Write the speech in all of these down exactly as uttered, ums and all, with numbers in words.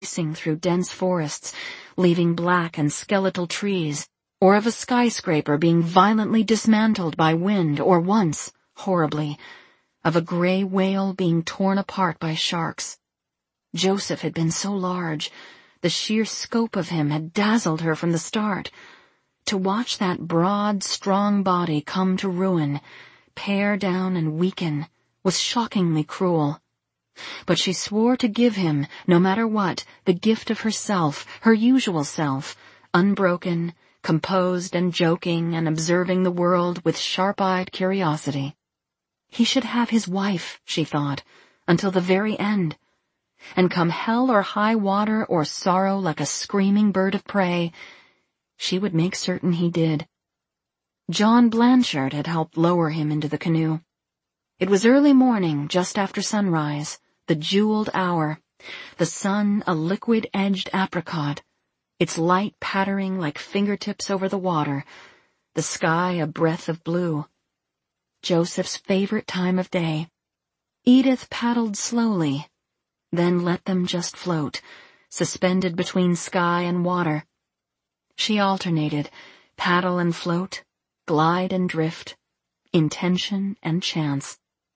racing through dense forests, leaving black and skeletal trees, or of a skyscraper being violently dismantled by wind, or once, horribly, of a gray whale being torn apart by sharks. Joseph had been so large, the sheer scope of him had dazzled her from the start. To watch that broad, strong body come to ruin, pare down and weaken, was shockingly cruel. But she swore to give him, no matter what, the gift of herself, her usual self, unbroken, composed and joking and observing the world with sharp-eyed curiosity. He should have his wife, she thought, until the very end. And come hell or high water or sorrow like a screaming bird of prey, she would make certain he did. John Blanchard had helped lower him into the canoe. It was early morning, just after sunrise, the jeweled hour, the sun a liquid-edged apricot, its light pattering like fingertips over the water, the sky a breath of blue. Joseph's favorite time of day. Edith paddled slowly, then let them just float, suspended between sky and water. She alternated, paddle and float, glide and drift, intention and chance.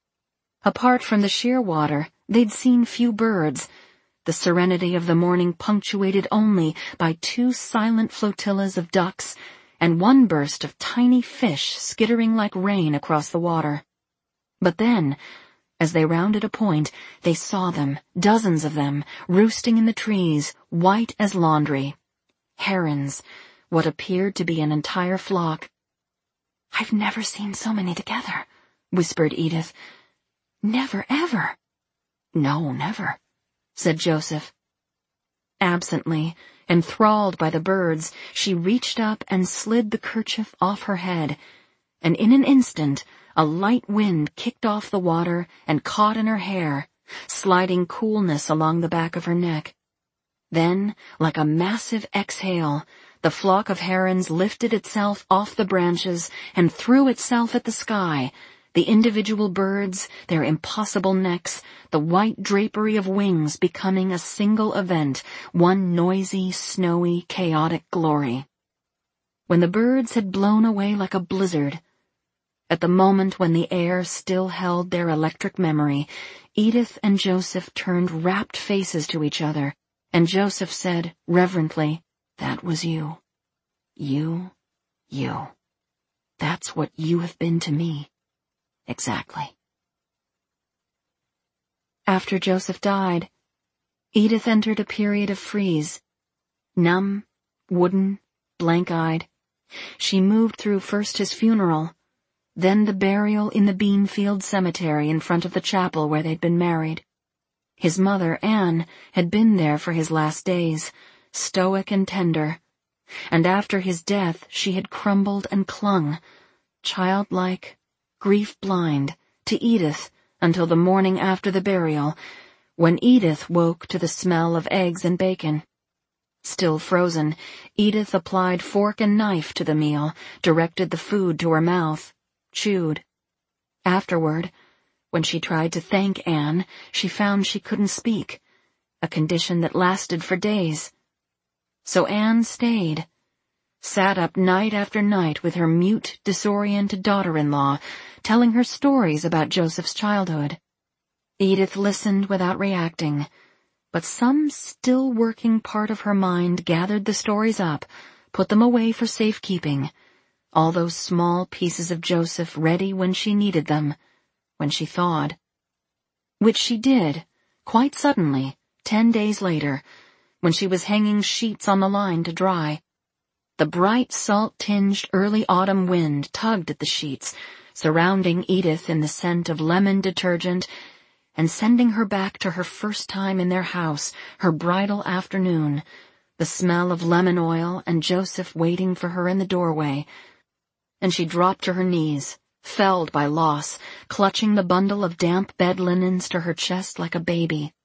Apart from the sheer water, they'd seen few birds, the serenity of the morning punctuated only by two silent flotillas of ducks and one burst of tiny fish skittering like rain across the water. But then, as they rounded a point, they saw them, dozens of them, roosting in the trees, white as laundry. Herons, what appeared to be an entire flock. "I've never seen so many together," whispered Edith. "Never, ever." "No, never," said Joseph. Absently, enthralled by the birds, she reached up and slid the kerchief off her head, and in an instant a light wind kicked off the water and caught in her hair, sliding coolness along the back of her neck. Then, like a massive exhale, the flock of herons lifted itself off the branches and threw itself at the sky, the individual birds, their impossible necks, the white drapery of wings becoming a single event, one noisy, snowy, chaotic glory. When the birds had blown away like a blizzard, at the moment when the air still held their electric memory, Edith and Joseph turned rapt faces to each other, and Joseph said, reverently, "That was you. You, you. That's what you have been to me. Exactly." After Joseph died, Edith entered a period of freeze. Numb, wooden, blank-eyed, she moved through first his funeral, then the burial in the Beanfield Cemetery in front of the chapel where they'd been married. His mother, Anne, had been there for his last days, stoic and tender, and after his death she had crumbled and clung, childlike, grief-blind, to Edith until the morning after the burial, when Edith woke to the smell of eggs and bacon. Still frozen, Edith applied fork and knife to the meal, directed the food to her mouth, chewed. Afterward, when she tried to thank Anne, she found she couldn't speak, a condition that lasted for days. So Anne stayed, sat up night after night with her mute, disoriented daughter-in-law, telling her stories about Joseph's childhood. Edith listened without reacting, but some still working part of her mind gathered the stories up, put them away for safekeeping, all those small pieces of Joseph ready when she needed them, when she thawed. Which she did, quite suddenly, ten days later, when she was hanging sheets on the line to dry. The bright, salt-tinged early autumn wind tugged at the sheets, surrounding Edith in the scent of lemon detergent, and sending her back to her first time in their house, her bridal afternoon, the smell of lemon oil and Joseph waiting for her in the doorway. And she dropped to her knees, felled by loss, clutching the bundle of damp bed linens to her chest like a baby.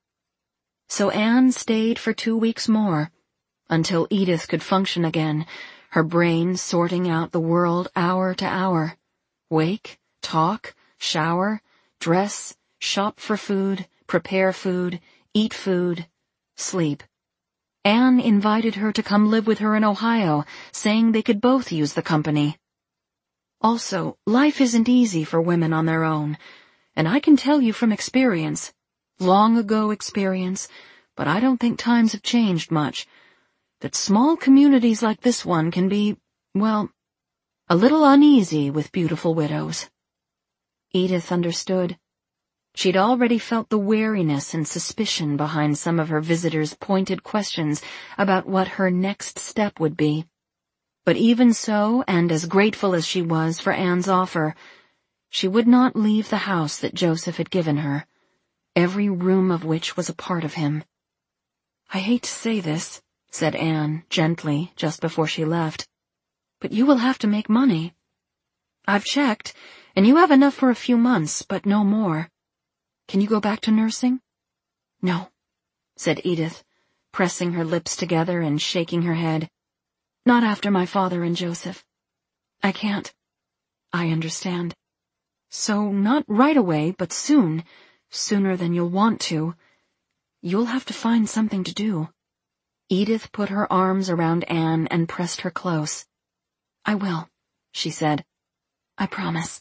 So Anne stayed for two weeks more, until Edith could function again, her brain sorting out the world hour to hour. Wake, talk, shower, dress, shop for food, prepare food, eat food, sleep. Anne invited her to come live with her in Ohio, saying they could both use the company. Also, life isn't easy for women on their own, and I can tell you from experience, long ago experience, but I don't think times have changed much, that small communities like this one can be, well, a little uneasy with beautiful widows. Edith understood. She'd already felt the wariness and suspicion behind some of her visitors' pointed questions about what her next step would be. But even so, and as grateful as she was for Anne's offer, she would not leave the house that Joseph had given her, every room of which was a part of him. "I hate to say this," said Anne gently just before she left, "but you will have to make money. I've checked, and you have enough for a few months, but no more. Can you go back to nursing?" "No," said Edith, pressing her lips together and shaking her head. "Not after my father and Joseph. I can't." "I understand. So not right away, but soon, sooner than you'll want to. You'll have to find something to do." Edith put her arms around Anne and pressed her close. "I will," she said. "I promise."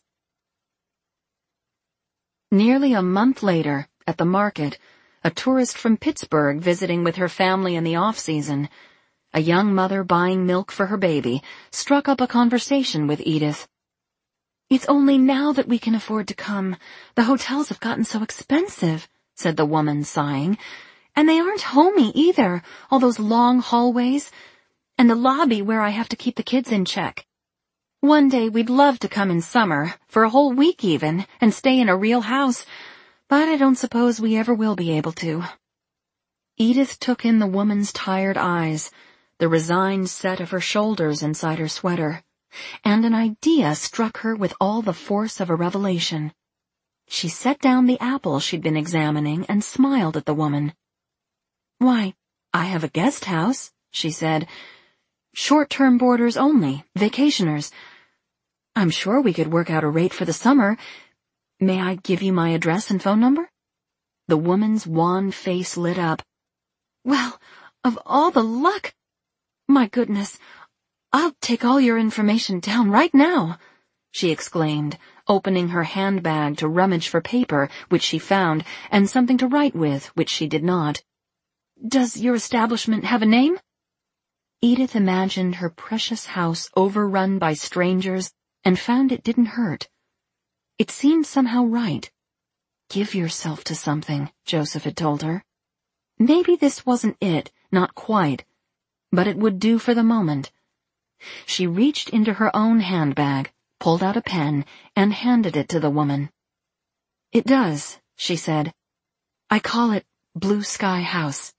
Nearly a month later, at the market, a tourist from Pittsburgh visiting with her family in the off-season, a young mother buying milk for her baby, struck up a conversation with Edith. "It's only now that we can afford to come. The hotels have gotten so expensive," said the woman, sighing. "And they aren't homey either, all those long hallways, and the lobby where I have to keep the kids in check. One day we'd love to come in summer, for a whole week even, and stay in a real house, but I don't suppose we ever will be able to." Edith took in the woman's tired eyes, the resigned set of her shoulders inside her sweater, and an idea struck her with all the force of a revelation. She set down the apple she'd been examining and smiled at the woman. "Why, I have a guest house," she said. "Short-term boarders only, vacationers. I'm sure we could work out a rate for the summer. May I give you my address and phone number?" The woman's wan face lit up. "Well, of all the luck! My goodness, I'll take all your information down right now," she exclaimed, opening her handbag to rummage for paper, which she found, and something to write with, which she did not. "Does your establishment have a name?" Edith imagined her precious house overrun by strangers and found it didn't hurt. It seemed somehow right. Give yourself to something, Joseph had told her. Maybe this wasn't it, not quite, but it would do for the moment. She reached into her own handbag, pulled out a pen, and handed it to the woman. "It does," she said. "I call it Blue Sky House."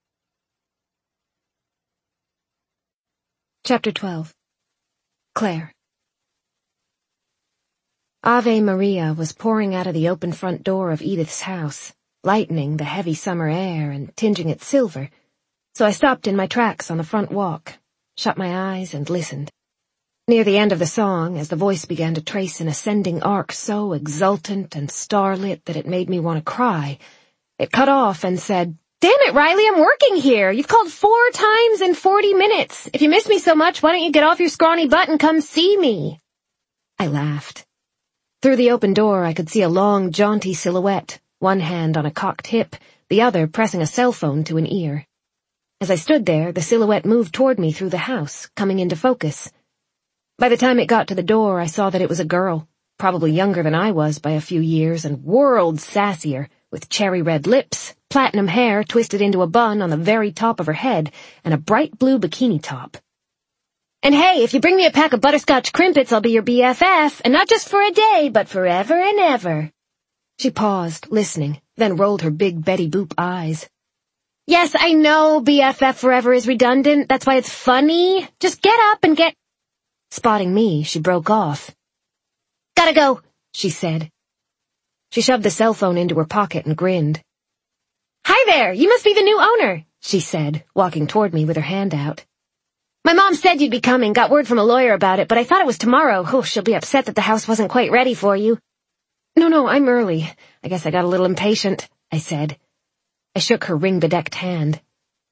Chapter twelve. Claire. Ave Maria was pouring out of the open front door of Edith's house, lightening the heavy summer air and tinging it silver, so I stopped in my tracks on the front walk, shut my eyes and listened. Near the end of the song, as the voice began to trace an ascending arc so exultant and starlit that it made me want to cry, it cut off and said, "Damn it, Riley, I'm working here. You've called four times in forty minutes. If you miss me so much, why don't you get off your scrawny butt and come see me?" I laughed. Through the open door, I could see a long, jaunty silhouette, one hand on a cocked hip, the other pressing a cell phone to an ear. As I stood there, the silhouette moved toward me through the house, coming into focus. By the time it got to the door, I saw that it was a girl, probably younger than I was by a few years and worlds sassier, with cherry-red lips, platinum hair twisted into a bun on the very top of her head, and a bright blue bikini top. "And hey, if you bring me a pack of butterscotch crimpets, I'll be your B F F, and not just for a day, but forever and ever." She paused, listening, then rolled her big Betty Boop eyes. "Yes, I know B F F forever is redundant, that's why it's funny. Just get up and get—" Spotting me, she broke off. "Gotta go," she said. She shoved the cell phone into her pocket and grinned. "Hi there, you must be the new owner," she said, walking toward me with her hand out. "My mom said you'd be coming, got word from a lawyer about it, but I thought it was tomorrow. Oh, she'll be upset that the house wasn't quite ready for you." "No, no, I'm early. I guess I got a little impatient," I said. I shook her ring-bedecked hand.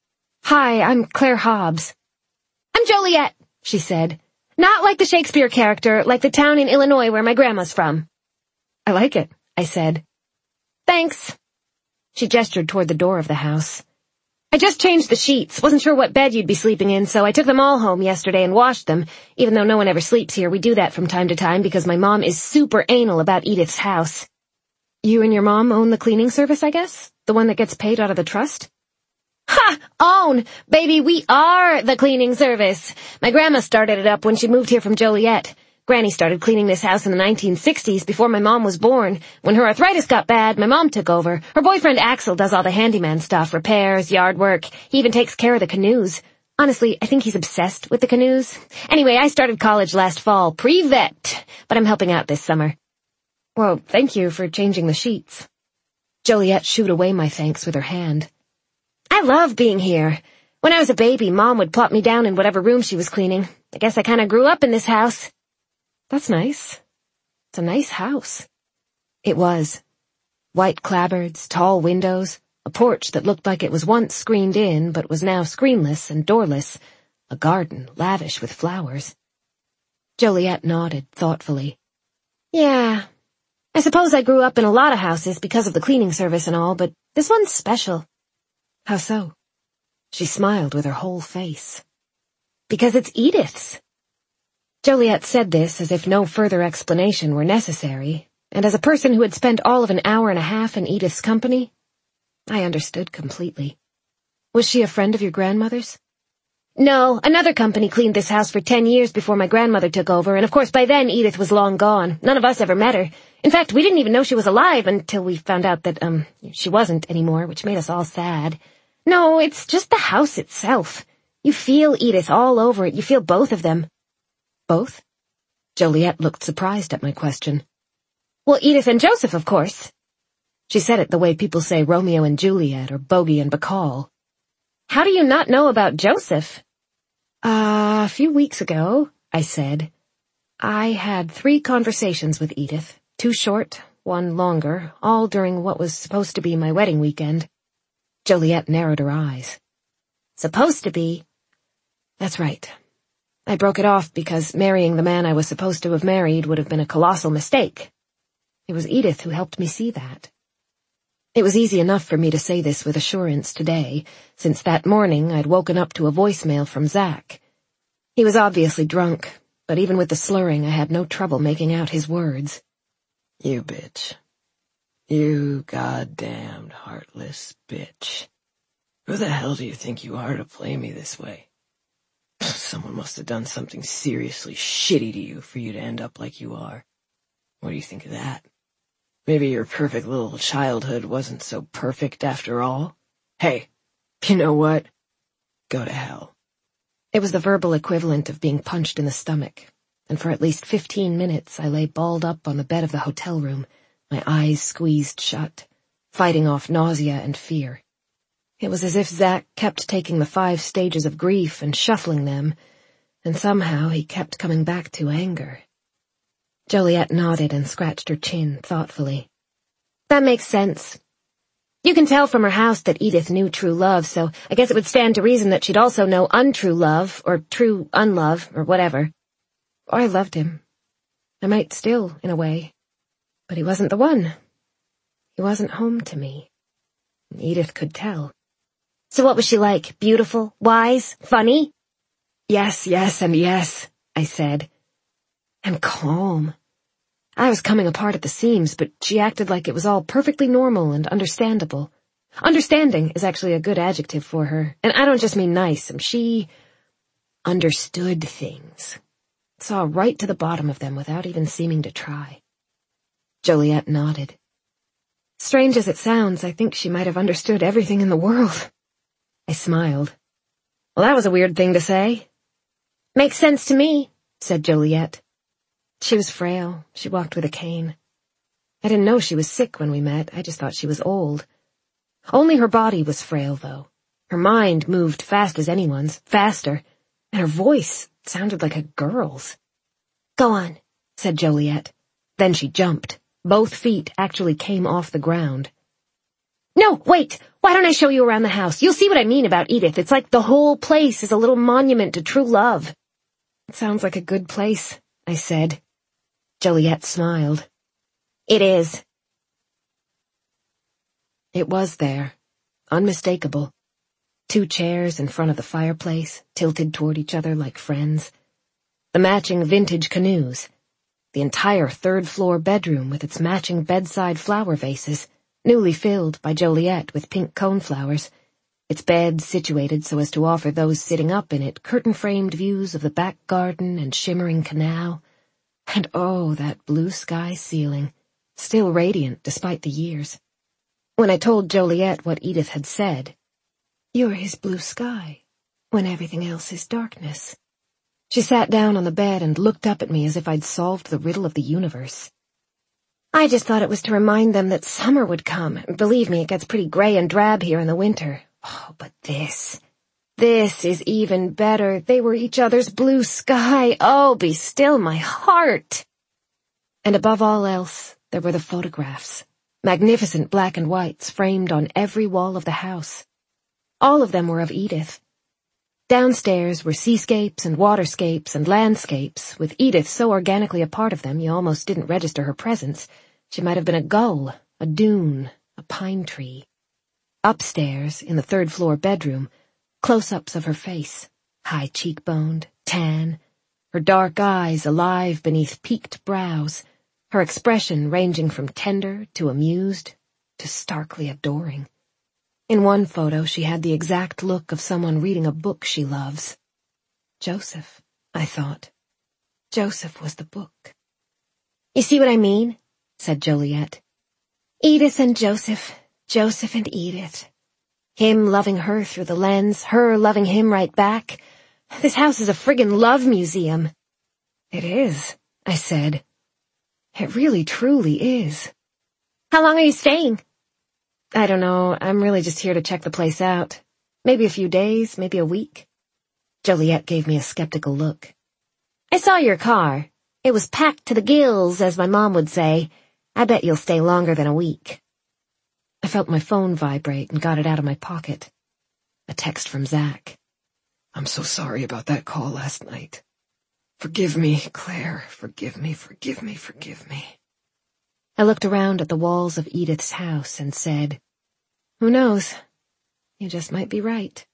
Hi, I'm Claire Hobbs. I'm Joliet, she said. Not like the Shakespeare character, like the town in Illinois where my grandma's from. I like it, I said. Thanks. She gestured toward the door of the house. I just changed the sheets. Wasn't sure what bed you'd be sleeping in, so I took them all home yesterday and washed them. Even though no one ever sleeps here, we do that from time to time because my mom is super anal about Edith's house. You and your mom own the cleaning service, I guess? The one that gets paid out of the trust? Ha! Own! Baby, we are the cleaning service. My grandma started it up when she moved here from Joliet. Granny started cleaning this house in the nineteen sixties before my mom was born. When her arthritis got bad, my mom took over. Her boyfriend Axel does all the handyman stuff, repairs, yard work. He even takes care of the canoes. Honestly, I think he's obsessed with the canoes. Anyway, I started college last fall, pre-vet, but I'm helping out this summer. Well, thank you for changing the sheets. Joliet shooed away my thanks with her hand. I love being here. When I was a baby, Mom would plop me down in whatever room she was cleaning. I guess I kind of grew up in this house. That's nice. It's a nice house. It was. White clapboards, tall windows, a porch that looked like it was once screened in but was now screenless and doorless, a garden lavish with flowers. Joliet nodded thoughtfully. Yeah, I suppose I grew up in a lot of houses because of the cleaning service and all, but this one's special. How so? She smiled with her whole face. Because it's Edith's. Joliet said this as if no further explanation were necessary, and as a person who had spent all of an hour and a half in Edith's company, I understood completely. Was she a friend of your grandmother's? No, another company cleaned this house for ten years before my grandmother took over, and of course by then Edith was long gone. None of us ever met her. In fact, we didn't even know she was alive until we found out that, um, she wasn't anymore, which made us all sad. No, it's just the house itself. You feel Edith all over it. You feel both of them. Both? Joliet looked surprised at my question. Well, Edith and Joseph, of course. She said it the way people say Romeo and Juliet or Bogey and Bacall. How do you not know about Joseph? Uh, a few weeks ago, I said, I had three conversations with Edith, two short, one longer, all during what was supposed to be my wedding weekend. Joliet narrowed her eyes. Supposed to be? That's right. I broke it off because marrying the man I was supposed to have married would have been a colossal mistake. It was Edith who helped me see that. It was easy enough for me to say this with assurance today, since that morning I'd woken up to a voicemail from Zach. He was obviously drunk, but even with the slurring I had no trouble making out his words. You bitch. You goddamned heartless bitch. Who the hell do you think you are to play me this way? Someone must have done something seriously shitty to you for you to end up like you are. What do you think of that? Maybe your perfect little childhood wasn't so perfect after all? Hey, you know what? Go to hell. It was the verbal equivalent of being punched in the stomach, and for at least fifteen minutes I lay balled up on the bed of the hotel room, my eyes squeezed shut, fighting off nausea and fear. It was as if Zach kept taking the five stages of grief and shuffling them, and somehow he kept coming back to anger. Joliet nodded and scratched her chin thoughtfully. That makes sense. You can tell from her house that Edith knew true love, so I guess it would stand to reason that she'd also know untrue love, or true unlove, or whatever. Or I loved him. I might still, in a way. But he wasn't the one. He wasn't home to me. Edith could tell. So what was she like? Beautiful? Wise? Funny? Yes, yes, and yes, I said. And calm. I was coming apart at the seams, but she acted like it was all perfectly normal and understandable. Understanding is actually a good adjective for her, and I don't just mean nice. She understood things. Saw right to the bottom of them without even seeming to try. Joliet nodded. Strange as it sounds, I think she might have understood everything in the world. I smiled. Well, that was a weird thing to say. Makes sense to me, said Joliet. She was frail. She walked with a cane. I didn't know she was sick when we met. I just thought she was old. Only her body was frail, though. Her mind moved fast as anyone's, faster, and her voice sounded like a girl's. Go on, said Joliet. Then she jumped. Both feet actually came off the ground. No, wait! Why don't I show you around the house? You'll see what I mean about Edith. It's like the whole place is a little monument to true love. It sounds like a good place, I said. Joliet smiled. It is. It was there, unmistakable. Two chairs in front of the fireplace, tilted toward each other like friends. The matching vintage canoes. The entire third-floor bedroom with its matching bedside flower vases, newly filled by Joliet with pink coneflowers. Its bed situated so as to offer those sitting up in it curtain-framed views of the back garden and shimmering canal. And oh, that blue sky ceiling, still radiant despite the years. When I told Joliet what Edith had said, "You're his blue sky, when everything else is darkness," she sat down on the bed and looked up at me as if I'd solved the riddle of the universe. "I just thought it was to remind them that summer would come. Believe me, it gets pretty gray and drab here in the winter. Oh, but this, this is even better. They were each other's blue sky. Oh, be still my heart." And above all else, there were the photographs, magnificent black and whites framed on every wall of the house. All of them were of Edith. Downstairs were seascapes and waterscapes and landscapes, with Edith so organically a part of them you almost didn't register her presence. She might have been a gull, a dune, a pine tree. Upstairs, in the third-floor bedroom, close-ups of her face, high cheekboned, tan, her dark eyes alive beneath peaked brows, her expression ranging from tender to amused to starkly adoring. In one photo, she had the exact look of someone reading a book she loves. Joseph, I thought. Joseph was the book. "You see what I mean?" said Joliet. "Edith and Joseph, Joseph and Edith. Him loving her through the lens, her loving him right back. This house is a friggin' love museum." "It is," I said. "It really, truly is." "How long are you staying?" "I don't know. I'm really just here to check the place out. Maybe a few days, maybe a week." Joliet gave me a skeptical look. "I saw your car. It was packed to the gills, as my mom would say. I bet you'll stay longer than a week." I felt my phone vibrate and got it out of my pocket. A text from Zach. "I'm so sorry about that call last night. Forgive me, Claire. Forgive me, forgive me, forgive me." I looked around at the walls of Edith's house and said, "Who knows? You just might be right."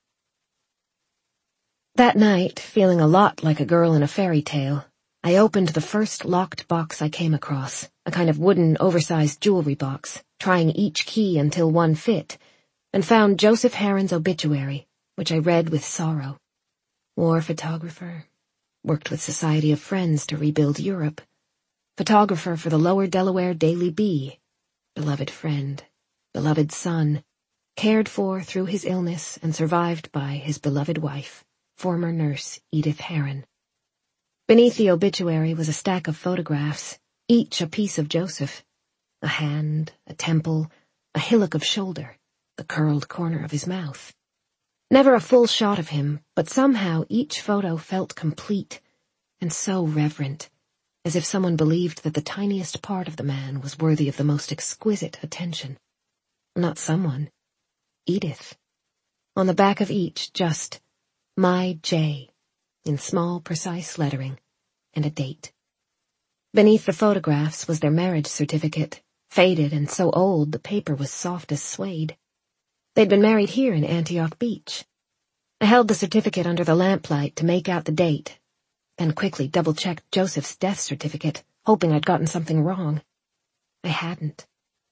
That night, feeling a lot like a girl in a fairy tale, I opened the first locked box I came across, a kind of wooden, oversized jewelry box, trying each key until one fit, and found Joseph Heron's obituary, which I read with sorrow. War photographer, worked with Society of Friends to rebuild Europe. Photographer for the Lower Delaware Daily Bee, beloved friend, beloved son, cared for through his illness and survived by his beloved wife, former nurse Edith Heron. Beneath the obituary was a stack of photographs, each a piece of Joseph. A hand, a temple, a hillock of shoulder, the curled corner of his mouth. Never a full shot of him, but somehow each photo felt complete and so reverent, as if someone believed that the tiniest part of the man was worthy of the most exquisite attention. Not someone. Edith. On the back of each, just, "My J," in small, precise lettering, and a date. Beneath the photographs was their marriage certificate, faded and so old the paper was soft as suede. They'd been married here in Antioch Beach. I held the certificate under the lamplight to make out the date, then quickly double-checked Joseph's death certificate, hoping I'd gotten something wrong. I hadn't.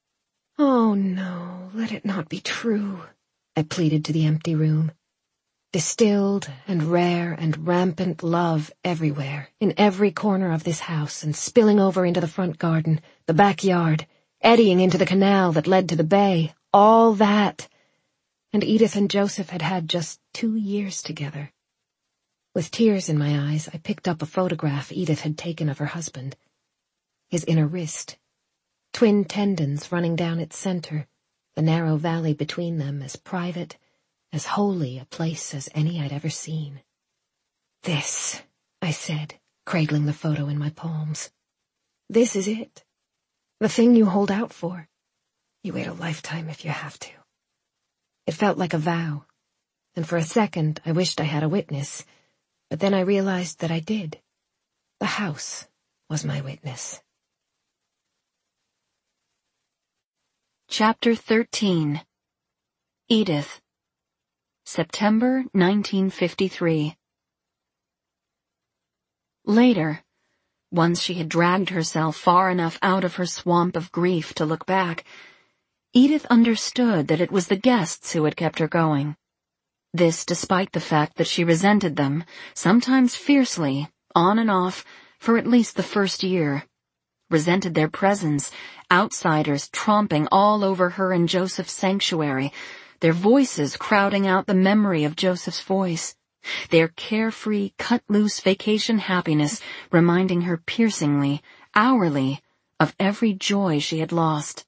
"Oh, no, let it not be true," I pleaded to the empty room. Distilled and rare and rampant love everywhere, in every corner of this house, and spilling over into the front garden, the backyard, eddying into the canal that led to the bay, all that. And Edith and Joseph had had just two years together. With tears in my eyes, I picked up a photograph Edith had taken of her husband. His inner wrist. Twin tendons running down its center, the narrow valley between them as private, as holy a place as any I'd ever seen. "This," I said, cradling the photo in my palms. "This is it. The thing you hold out for. You wait a lifetime if you have to." It felt like a vow, and for a second I wished I had a witness, but then I realized that I did. The house was my witness. Chapter thirteen. Edith. September nineteen fifty-three. Later, once she had dragged herself far enough out of her swamp of grief to look back, Edith understood that it was the guests who had kept her going. This despite the fact that she resented them, sometimes fiercely, on and off, for at least the first year. Resented their presence, outsiders tromping all over her and Joseph's sanctuary, their voices crowding out the memory of Joseph's voice, their carefree, cut-loose vacation happiness reminding her piercingly, hourly, of every joy she had lost.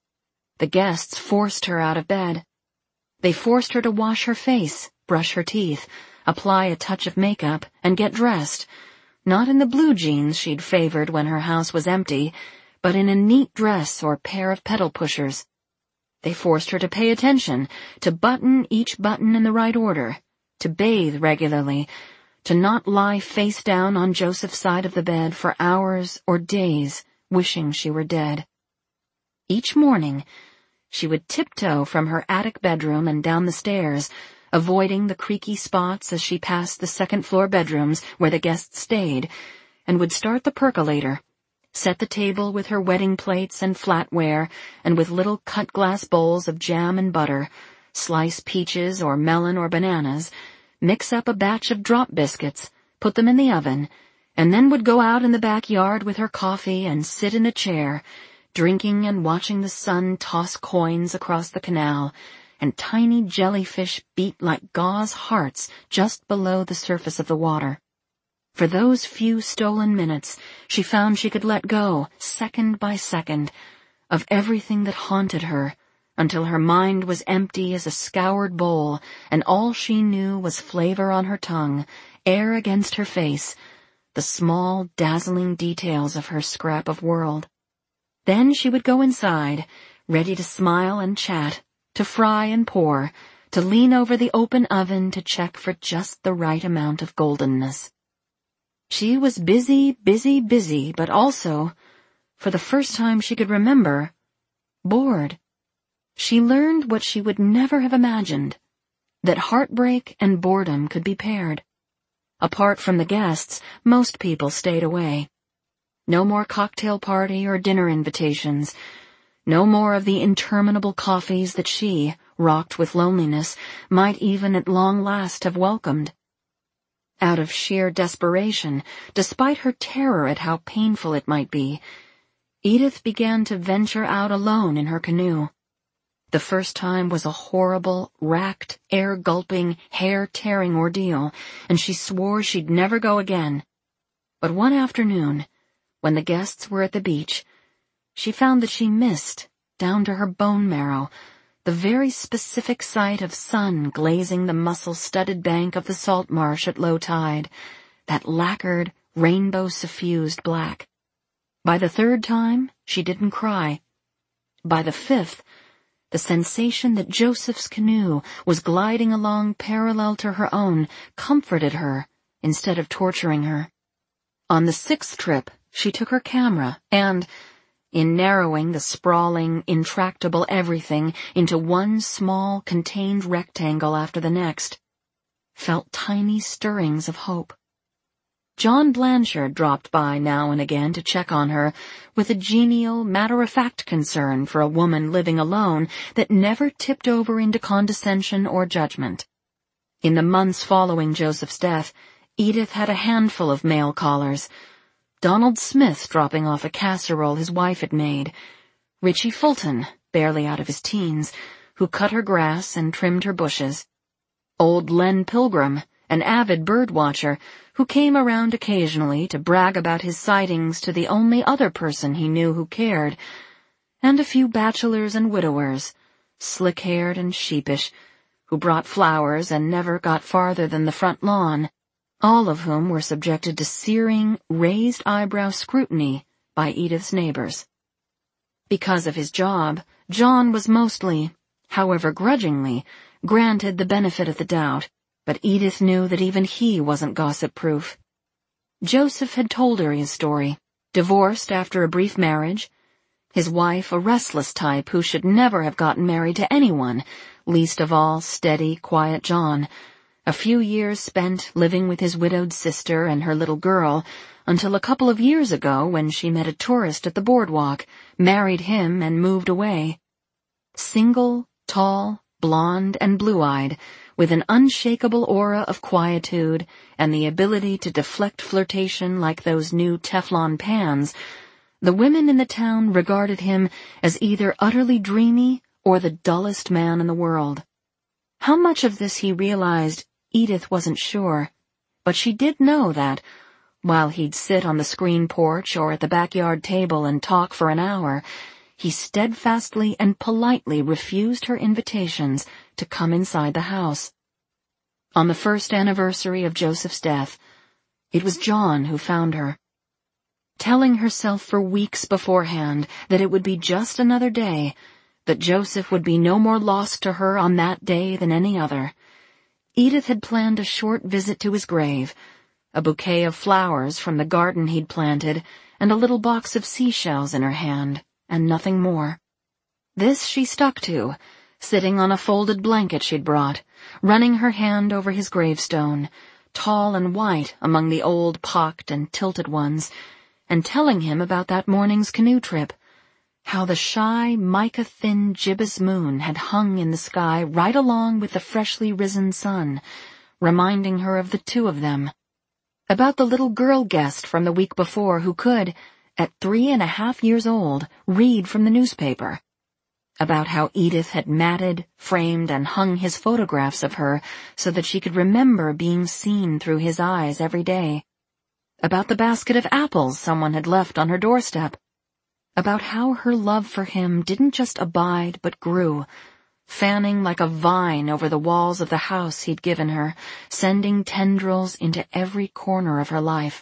The guests forced her out of bed. They forced her to wash her face, brush her teeth, apply a touch of makeup, and get dressed, not in the blue jeans she'd favored when her house was empty, but in a neat dress or pair of pedal pushers. They forced her to pay attention, to button each button in the right order, to bathe regularly, to not lie face down on Joseph's side of the bed for hours or days, wishing she were dead. Each morning, she would tiptoe from her attic bedroom and down the stairs, avoiding the creaky spots as she passed the second-floor bedrooms where the guests stayed, and would start the percolator, set the table with her wedding plates and flatware and with little cut-glass bowls of jam and butter, slice peaches or melon or bananas, mix up a batch of drop biscuits, put them in the oven, and then would go out in the backyard with her coffee and sit in a chair, drinking and watching the sun toss coins across the canal, and tiny jellyfish beat like gauze hearts just below the surface of the water. For those few stolen minutes, she found she could let go, second by second, of everything that haunted her, until her mind was empty as a scoured bowl, and all she knew was flavor on her tongue, air against her face, the small, dazzling details of her scrap of world. Then she would go inside, ready to smile and chat, to fry and pour, to lean over the open oven to check for just the right amount of goldenness. She was busy, busy, busy, but also, for the first time she could remember, bored. She learned what she would never have imagined, that heartbreak and boredom could be paired. Apart from the guests, most people stayed away. No more cocktail party or dinner invitations. No more of the interminable coffees that she, rocked with loneliness, might even at long last have welcomed. Out of sheer desperation, despite her terror at how painful it might be, Edith began to venture out alone in her canoe. The first time was a horrible, racked, air-gulping, hair-tearing ordeal, and she swore she'd never go again. But one afternoon, when the guests were at the beach, she found that she missed, down to her bone marrow, the very specific sight of sun glazing the mussel-studded bank of the salt marsh at low tide, that lacquered, rainbow-suffused black. By the third time, she didn't cry. By the fifth, the sensation that Joseph's canoe was gliding along parallel to her own comforted her instead of torturing her. On the sixth trip, she took her camera and, in narrowing the sprawling, intractable everything into one small, contained rectangle after the next, felt tiny stirrings of hope. John Blanchard dropped by now and again to check on her, with a genial, matter-of-fact concern for a woman living alone that never tipped over into condescension or judgment. In the months following Joseph's death, Edith had a handful of male callers. Donald Smith dropping off a casserole his wife had made, Richie Fulton, barely out of his teens, who cut her grass and trimmed her bushes, old Len Pilgrim, an avid bird watcher, who came around occasionally to brag about his sightings to the only other person he knew who cared, and a few bachelors and widowers, slick-haired and sheepish, who brought flowers and never got farther than the front lawn, all of whom were subjected to searing, raised eyebrow scrutiny by Edith's neighbors. Because of his job, John was mostly, however grudgingly, granted the benefit of the doubt, but Edith knew that even he wasn't gossip-proof. Joseph had told her his story, divorced after a brief marriage, his wife a restless type who should never have gotten married to anyone, least of all steady, quiet John, a few years spent living with his widowed sister and her little girl, until a couple of years ago when she met a tourist at the boardwalk, married him and moved away. Single, tall, blonde, and blue-eyed, with an unshakable aura of quietude and the ability to deflect flirtation like those new Teflon pans, the women in the town regarded him as either utterly dreamy or the dullest man in the world. How much of this he realized, Edith wasn't sure, but she did know that, while he'd sit on the screen porch or at the backyard table and talk for an hour, he steadfastly and politely refused her invitations to come inside the house. On the first anniversary of Joseph's death, it was John who found her. Telling herself for weeks beforehand that it would be just another day, that Joseph would be no more lost to her on that day than any other, Edith had planned a short visit to his grave, a bouquet of flowers from the garden he'd planted, and a little box of seashells in her hand, and nothing more. This she stuck to, sitting on a folded blanket she'd brought, running her hand over his gravestone, tall and white among the old pocked and tilted ones, and telling him about that morning's canoe trip, how the shy, mica-thin gibbous moon had hung in the sky right along with the freshly risen sun, reminding her of the two of them, about the little girl guest from the week before who could, at three and a half years old, read from the newspaper, about how Edith had matted, framed, and hung his photographs of her so that she could remember being seen through his eyes every day, about the basket of apples someone had left on her doorstep, about how her love for him didn't just abide but grew, fanning like a vine over the walls of the house he'd given her, sending tendrils into every corner of her life.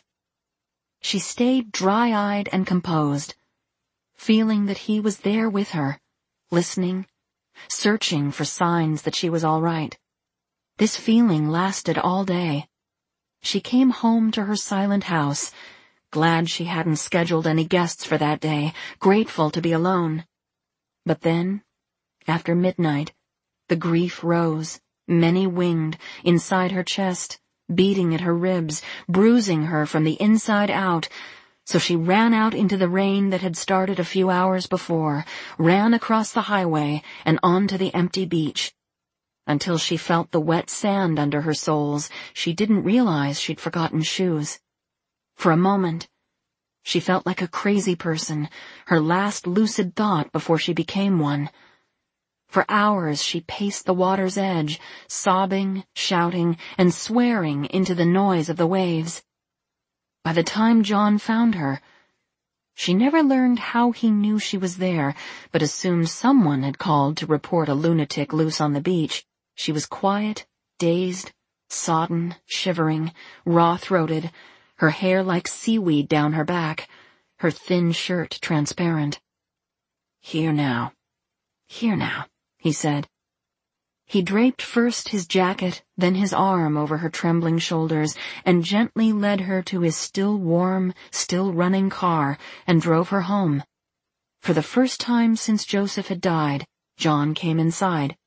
She stayed dry-eyed and composed, feeling that he was there with her, listening, searching for signs that she was all right. This feeling lasted all day. She came home to her silent house, glad she hadn't scheduled any guests for that day, grateful to be alone. But then, after midnight, the grief rose, many-winged, inside her chest, beating at her ribs, bruising her from the inside out, so she ran out into the rain that had started a few hours before, ran across the highway and onto the empty beach. Until she felt the wet sand under her soles, she didn't realize she'd forgotten shoes. For a moment, she felt like a crazy person, her last lucid thought before she became one. For hours she paced the water's edge, sobbing, shouting, and swearing into the noise of the waves. By the time John found her, she never learned how he knew she was there, but assumed someone had called to report a lunatic loose on the beach. She was quiet, dazed, sodden, shivering, raw-throated, her hair like seaweed down her back, her thin shirt transparent. "Here now, here now," he said. He draped first his jacket, then his arm over her trembling shoulders, and gently led her to his still warm, still running car, and drove her home. For the first time since Joseph had died, John came inside.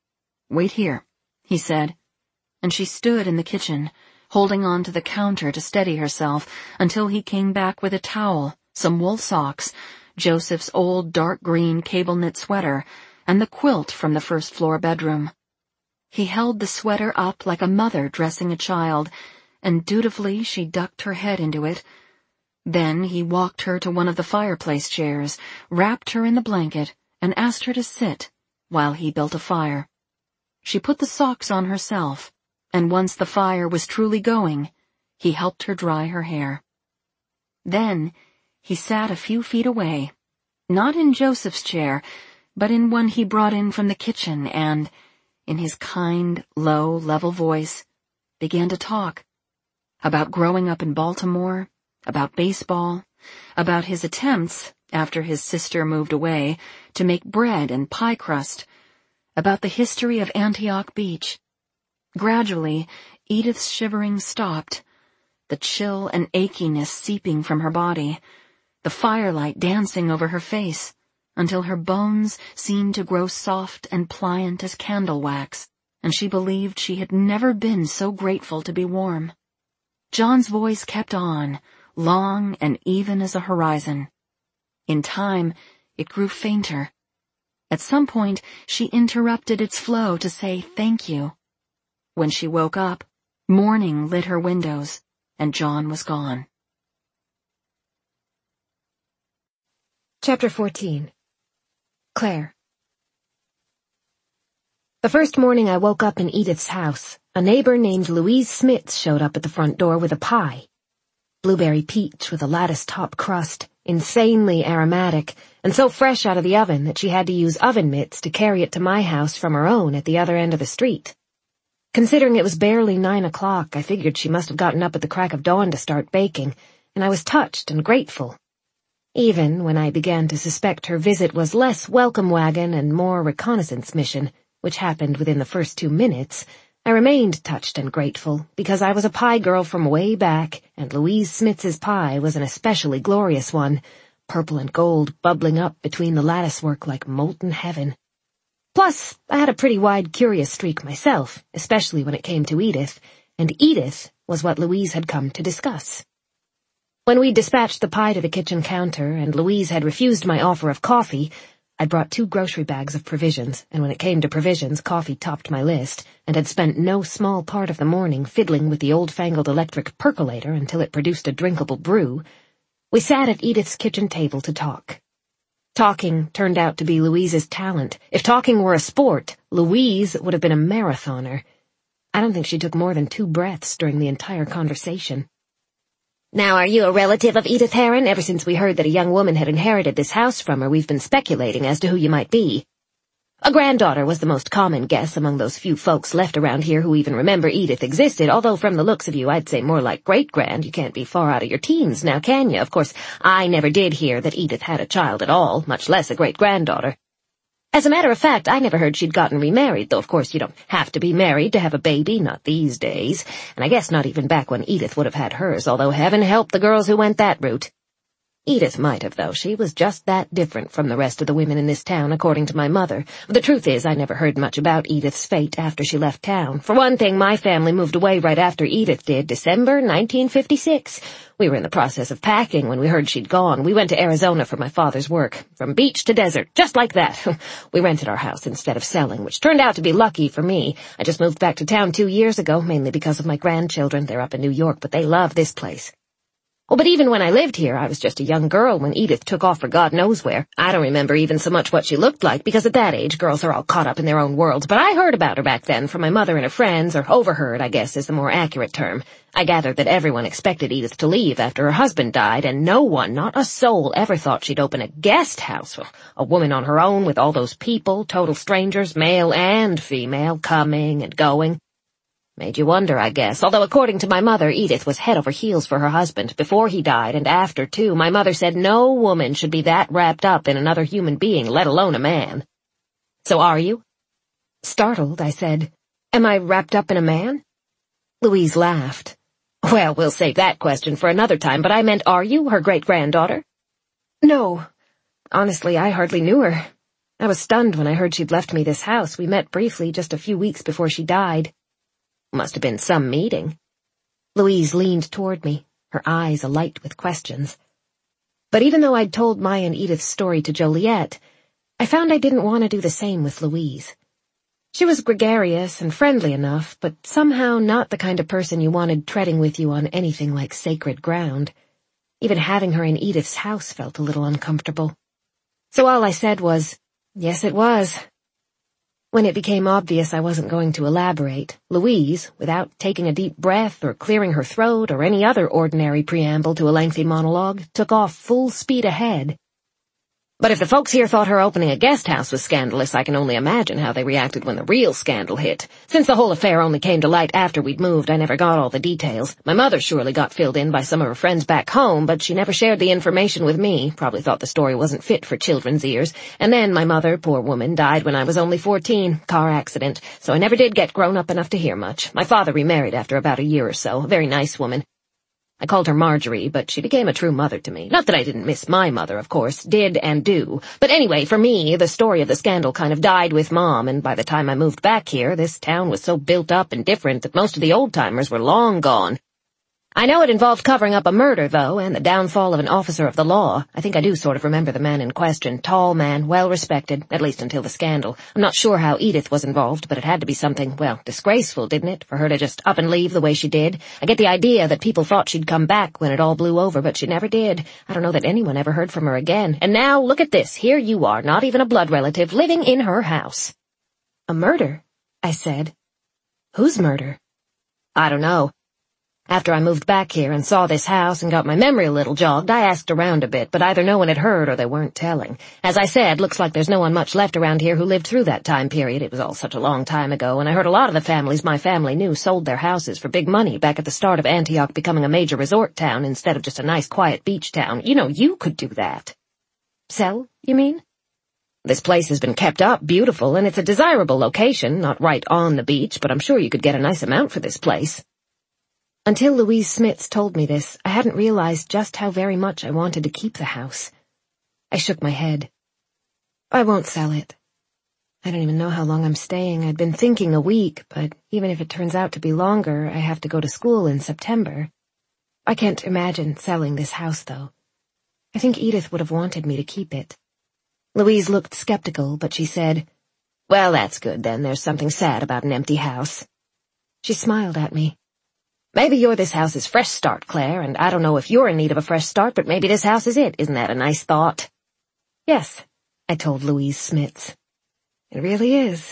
"Wait here," he said, and she stood in the kitchen, holding on to the counter to steady herself until he came back with a towel, some wool socks, Joseph's old dark green cable-knit sweater, and the quilt from the first-floor bedroom. He held the sweater up like a mother dressing a child, and dutifully she ducked her head into it. Then he walked her to one of the fireplace chairs, wrapped her in the blanket, and asked her to sit while he built a fire. She put the socks on herself, and once the fire was truly going, he helped her dry her hair. Then he sat a few feet away, not in Joseph's chair, but in one he brought in from the kitchen and, in his kind, low, level voice, began to talk. About growing up in Baltimore, about baseball, about his attempts, after his sister moved away, to make bread and pie crust, about the history of Antioch Beach. Gradually, Edith's shivering stopped, the chill and achiness seeping from her body, the firelight dancing over her face, until her bones seemed to grow soft and pliant as candle wax, and she believed she had never been so grateful to be warm. John's voice kept on, long and even as a horizon. In time, it grew fainter. At some point, she interrupted its flow to say thank you. When she woke up, morning lit her windows, and John was gone. Chapter fourteen. Claire. The first morning I woke up in Edith's house, a neighbor named Louise Smits showed up at the front door with a pie. Blueberry peach with a lattice-top crust, insanely aromatic, and so fresh out of the oven that she had to use oven mitts to carry it to my house from her own at the other end of the street. Considering it was barely nine o'clock, I figured she must have gotten up at the crack of dawn to start baking, and I was touched and grateful. Even when I began to suspect her visit was less welcome wagon and more reconnaissance mission, which happened within the first two minutes, I remained touched and grateful because I was a pie girl from way back, and Louise Smits's pie was an especially glorious one, purple and gold bubbling up between the latticework like molten heaven. Plus, I had a pretty wide curious streak myself, especially when it came to Edith, and Edith was what Louise had come to discuss. When we dispatched the pie to the kitchen counter and Louise had refused my offer of coffee, I'd brought two grocery bags of provisions, and when it came to provisions, coffee topped my list, and had spent no small part of the morning fiddling with the old-fangled electric percolator until it produced a drinkable brew. We sat at Edith's kitchen table to talk. Talking turned out to be Louise's talent. If talking were a sport, Louise would have been a marathoner. I don't think she took more than two breaths during the entire conversation. "Now, are you a relative of Edith Heron? Ever since we heard that a young woman had inherited this house from her, we've been speculating as to who you might be." A granddaughter was the most common guess among those few folks left around here who even remember Edith existed, although from the looks of you I'd say more like great-grand. You can't be far out of your teens now, can you? Of course, I never did hear that Edith had a child at all, much less a great-granddaughter. As a matter of fact, I never heard she'd gotten remarried, though of course you don't have to be married to have a baby, not these days, and I guess not even back when Edith would have had hers, although heaven help the girls who went that route. Edith might have, though. She was just that different from the rest of the women in this town, according to my mother. The truth is, I never heard much about Edith's fate after she left town. For one thing, my family moved away right after Edith did, December nineteen fifty-six. We were in the process of packing when we heard she'd gone. We went to Arizona for my father's work. From beach to desert, just like that. We rented our house instead of selling, which turned out to be lucky for me. I just moved back to town two years ago, mainly because of my grandchildren. They're up in New York, but they love this place. Oh, but even when I lived here, I was just a young girl when Edith took off for God knows where. I don't remember even so much what she looked like, because at that age, girls are all caught up in their own worlds. But I heard about her back then from my mother and her friends, or overheard, I guess is the more accurate term. I gathered that everyone expected Edith to leave after her husband died, and no one, not a soul, ever thought she'd open a guest house. A woman on her own with all those people, total strangers, male and female, coming and going. Made you wonder, I guess, although according to my mother, Edith was head over heels for her husband, before he died and after, too. My mother said no woman should be that wrapped up in another human being, let alone a man. "So are you?" Startled, I said, "Am I wrapped up in a man?" Louise laughed. "Well, we'll save that question for another time, but I meant, are you her great-granddaughter?" "No. Honestly, I hardly knew her. I was stunned when I heard she'd left me this house. We met briefly just a few weeks before she died." "Must have been some meeting." Louise leaned toward me, her eyes alight with questions. But even though I'd told my and Edith's story to Joliet, I found I didn't want to do the same with Louise. She was gregarious and friendly enough, but somehow not the kind of person you wanted treading with you on anything like sacred ground. Even having her in Edith's house felt a little uncomfortable. So all I said was, "Yes, it was." When it became obvious I wasn't going to elaborate, Louise, without taking a deep breath or clearing her throat or any other ordinary preamble to a lengthy monologue, took off full speed ahead. But if the folks here thought her opening a guest house was scandalous, I can only imagine how they reacted when the real scandal hit. Since the whole affair only came to light after we'd moved, I never got all the details. My mother surely got filled in by some of her friends back home, but she never shared the information with me, probably thought the story wasn't fit for children's ears. And then my mother, poor woman, died when I was only fourteen, car accident, so I never did get grown up enough to hear much. My father remarried after about a year or so, a very nice woman. I called her Marjorie, but she became a true mother to me. Not that I didn't miss my mother, of course, did and do. But anyway, for me, the story of the scandal kind of died with Mom, and by the time I moved back here, this town was so built up and different that most of the old-timers were long gone. I know it involved covering up a murder, though, and the downfall of an officer of the law. I think I do sort of remember the man in question. Tall man, well-respected, at least until the scandal. I'm not sure how Edith was involved, but it had to be something, well, disgraceful, didn't it, for her to just up and leave the way she did? I get the idea that people thought she'd come back when it all blew over, but she never did. I don't know that anyone ever heard from her again. And now, look at this. Here you are, not even a blood relative, living in her house. A murder? I said. Whose murder? I don't know. After I moved back here and saw this house and got my memory a little jogged, I asked around a bit, but either no one had heard or they weren't telling. As I said, looks like there's no one much left around here who lived through that time period. It was all such a long time ago, and I heard a lot of the families my family knew sold their houses for big money back at the start of Antioch becoming a major resort town instead of just a nice quiet beach town. You know, you could do that. Sell, you mean? This place has been kept up, beautiful, and it's a desirable location, not right on the beach, but I'm sure you could get a nice amount for this place. Until Louise Smits told me this, I hadn't realized just how very much I wanted to keep the house. I shook my head. I won't sell it. I don't even know how long I'm staying. I'd been thinking a week, but even if it turns out to be longer, I have to go to school in September. I can't imagine selling this house, though. I think Edith would have wanted me to keep it. Louise looked skeptical, but she said, "Well, that's good, then. There's something sad about an empty house." She smiled at me. Maybe you're this house's fresh start, Claire, and I don't know if you're in need of a fresh start, but maybe this house is it. Isn't that a nice thought? Yes, I told Louise Smits. It really is.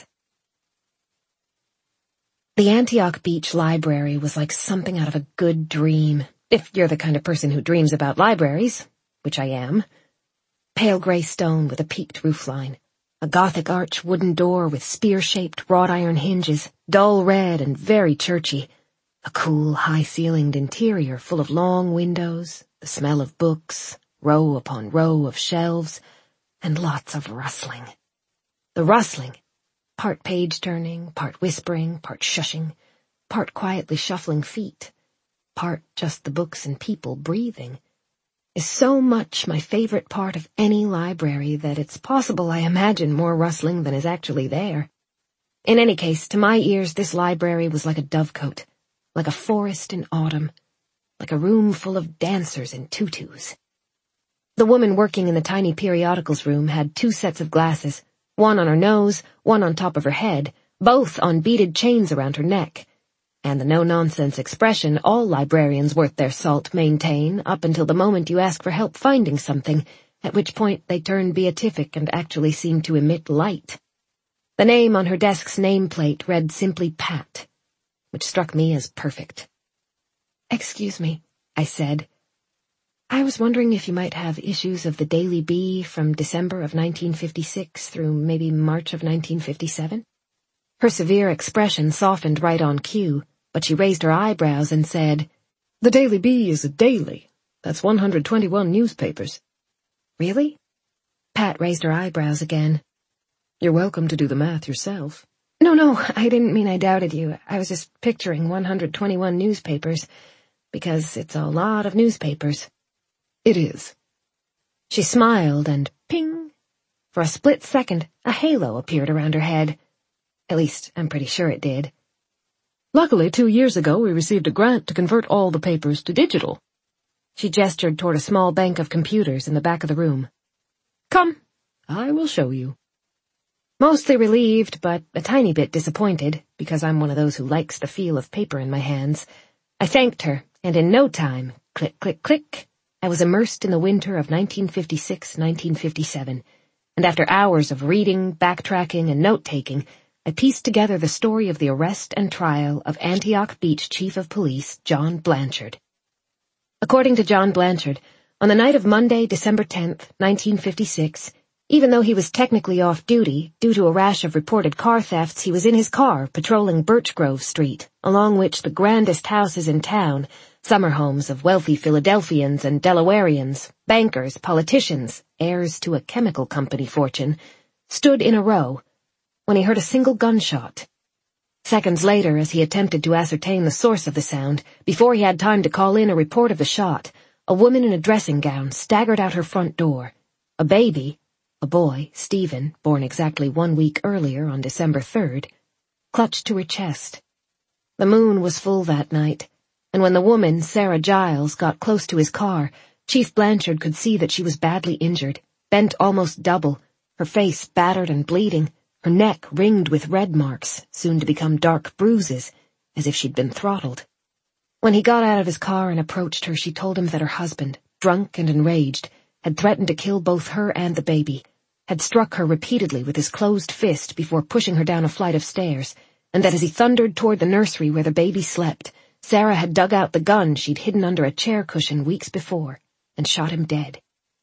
The Antioch Beach Library was like something out of a good dream, if you're the kind of person who dreams about libraries, which I am. Pale gray stone with a peaked roofline, a Gothic arch wooden door with spear-shaped wrought iron hinges, dull red and very churchy. A cool, high-ceilinged interior full of long windows, the smell of books, row upon row of shelves, and lots of rustling. The rustling, part page-turning, part whispering, part shushing, part quietly shuffling feet, part just the books and people breathing, is so much my favorite part of any library that it's possible I imagine more rustling than is actually there. In any case, to my ears, this library was like a dovecote. Like a forest in autumn, like a room full of dancers in tutus. The woman working in the tiny periodicals room had two sets of glasses, one on her nose, one on top of her head, both on beaded chains around her neck, and the no-nonsense expression all librarians worth their salt maintain up until the moment you ask for help finding something, at which point they turn beatific and actually seem to emit light. The name on her desk's nameplate read simply Pat, which struck me as perfect. "Excuse me," I said. "I was wondering if you might have issues of the Daily Bee from December of nineteen fifty-six through maybe March of nineteen fifty-seven? Her severe expression softened right on cue, but she raised her eyebrows and said, "The Daily Bee is a daily. That's one hundred twenty-one newspapers." "Really?" Pat raised her eyebrows again. "You're welcome to do the math yourself." No, no, I didn't mean I doubted you. I was just picturing one hundred twenty-one newspapers, because it's a lot of newspapers. It is. She smiled and ping! For a split second, a halo appeared around her head. At least, I'm pretty sure it did. Luckily, two years ago, we received a grant to convert all the papers to digital. She gestured toward a small bank of computers in the back of the room. Come, I will show you. Mostly relieved, but a tiny bit disappointed, because I'm one of those who likes the feel of paper in my hands, I thanked her, and in no time, click, click, click, I was immersed in the winter of nineteen fifty-six nineteen fifty-seven, and after hours of reading, backtracking, and note-taking, I pieced together the story of the arrest and trial of Antioch Beach Chief of Police John Blanchard. According to John Blanchard, on the night of Monday, December tenth, nineteen fifty-six, even though he was technically off duty due to a rash of reported car thefts, he was in his car patrolling Birch Grove Street, along which the grandest houses in town, summer homes of wealthy Philadelphians and Delawareans, bankers, politicians, heirs to a chemical company fortune, stood in a row, when he heard a single gunshot. Seconds later, as he attempted to ascertain the source of the sound, before he had time to call in a report of the shot, a woman in a dressing gown staggered out her front door. A baby, a boy, Stephen, born exactly one week earlier on December third, clutched to her chest. The moon was full that night, and when the woman, Sarah Giles, got close to his car, Chief Blanchard could see that she was badly injured, bent almost double, her face battered and bleeding, her neck ringed with red marks, soon to become dark bruises, as if she'd been throttled. When he got out of his car and approached her, she told him that her husband, drunk and enraged, had threatened to kill both her and the baby, had struck her repeatedly with his closed fist before pushing her down a flight of stairs, and that as he thundered toward the nursery where the baby slept, Sarah had dug out the gun she'd hidden under a chair cushion weeks before and shot him dead.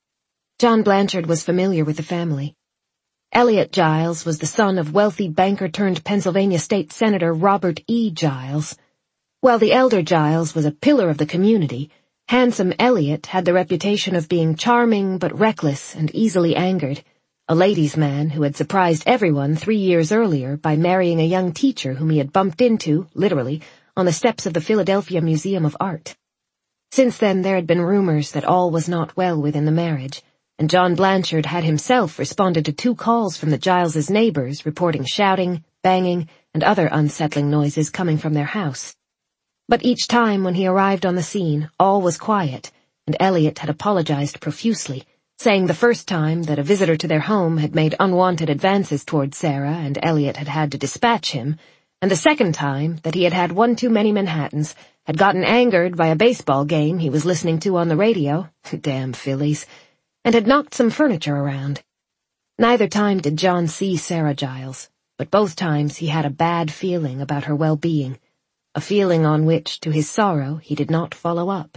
John Blanchard was familiar with the family. Elliot Giles was the son of wealthy banker-turned-Pennsylvania State Senator Robert E. Giles. While the elder Giles was a pillar of the community, handsome Elliot had the reputation of being charming but reckless and easily angered, a ladies' man who had surprised everyone three years earlier by marrying a young teacher whom he had bumped into, literally, on the steps of the Philadelphia Museum of Art. Since then there had been rumors that all was not well within the marriage, and John Blanchard had himself responded to two calls from the Giles' neighbors reporting shouting, banging, and other unsettling noises coming from their house. But each time when he arrived on the scene, all was quiet, and Elliot had apologized profusely, saying the first time that a visitor to their home had made unwanted advances toward Sarah and Elliot had had to dispatch him, and the second time that he had had one too many Manhattans, had gotten angered by a baseball game he was listening to on the radio, damn Phillies, and had knocked some furniture around. Neither time did John see Sarah Giles, but both times he had a bad feeling about her well-being, a feeling on which, to his sorrow, he did not follow up.